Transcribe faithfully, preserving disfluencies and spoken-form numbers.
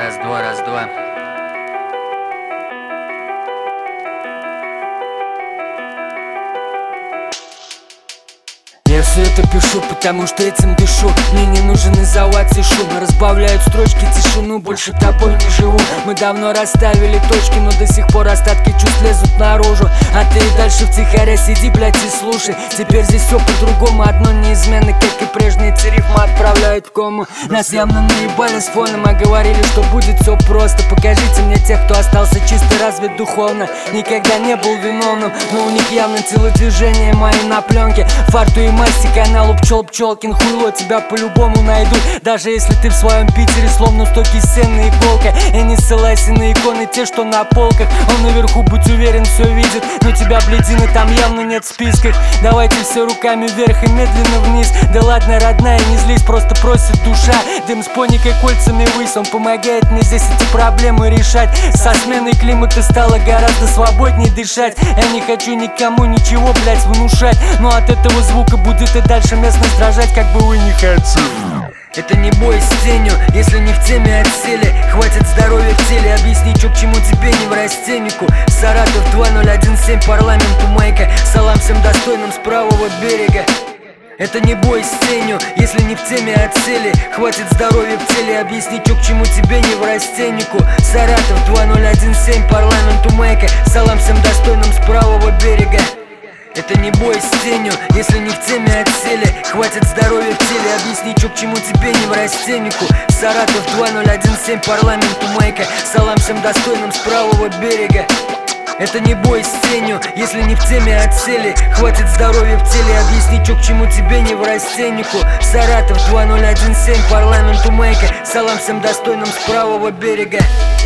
Раз-два, раз-два. Я все это пишу, потому что этим дышу. Мне не нужен изоляции шум. Разбавляют строчки тишину, больше тобой не живу. Мы давно расставили точки, но до сих пор остатки чувств лезут наружу. А ты и дальше втихаря сиди, блядь, и слушай. Теперь здесь все по-другому, одно неизменно, как и прежние. Эти рифмы отправляют в кому. Нас явно наебали с фоном, а говорили, что будет все просто. Покажите мне тех, кто остался чисто развит духовно. Никогда не был виновным, но у них явно телодвижения мои на пленке. Фарту и масти каналу Пчел Пчелкин. Хуйло тебя по-любому найдут, даже если ты в своем Питере словно стоки сенная иголка. И не ссылайся на иконы, те, что на полках. Он наверху, будь уверен, все видит, но тебя, блядины, там явно нет в списках. Давайте все руками вверх и медленно вниз. Да ладно, родная, не злись, просто просит душа. Дым с поникой кольцами ввысь, он помогает мне здесь эти проблемы решать. Со сменой климата стало гораздо свободнее дышать. Я не хочу никому ничего, блядь, внушать, но от этого звука будет и дальше местность дрожать, как бы вы не хотели. Это не бой с тенью, если не в теме отсели. Хватит здоровья в теле, объясни, чё к чему тебе не в растеннику. Саратов два ноль один семь, парламенту майка. Салам всем достойным с правого берега. Это не бой с тенью, если не в теме отсели. Хватит здоровья в теле, объясни, чё к чему тебе не в растеннику. Саратов два ноль один семь, парламенту майка. Салам всем достойным с правого берега. Это не бой с тенью, если не в теме отсели. Хватит здоровья в теле, объясни, чё к чему тебе не в растеннику. Саратов два ноль один семь, парламенту майка. Салам всем достойным с правого берега. Это не бой с тенью, если не в теме отсели. Хватит здоровья в теле, объясни, чё к чему тебе не в растеннику. Саратов два ноль один семь, парламенту майка. Салам всем достойным с правого берега.